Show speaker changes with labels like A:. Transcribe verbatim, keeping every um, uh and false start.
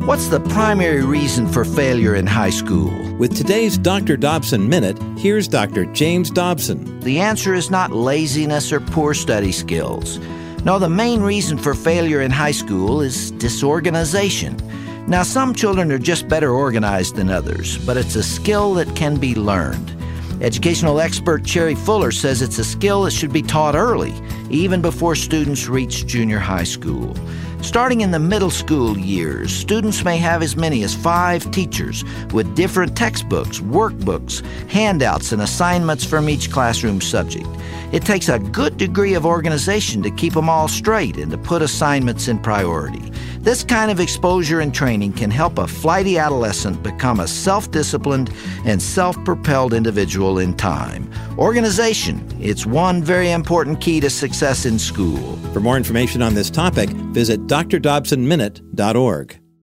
A: What's the primary reason for failure in high school?
B: With today's Doctor Dobson Minute, here's Doctor James Dobson.
A: The answer is not laziness or poor study skills. No, the main reason for failure in high school is disorganization. Now, some children are just better organized than others, but it's a skill that can be learned. Educational expert Cherry Fuller says it's a skill that should be taught early, even before students reach junior high school. Starting in the middle school years, students may have as many as five teachers with different textbooks, workbooks, handouts, and assignments from each classroom subject. It takes a good degree of organization to keep them all straight and to put assignments in priority. This kind of exposure and training can help a flighty adolescent become a self-disciplined and self-propelled individual in time. Organization, it's one very important key to success in school.
B: For more information on this topic, visit d r dobson minute dot org.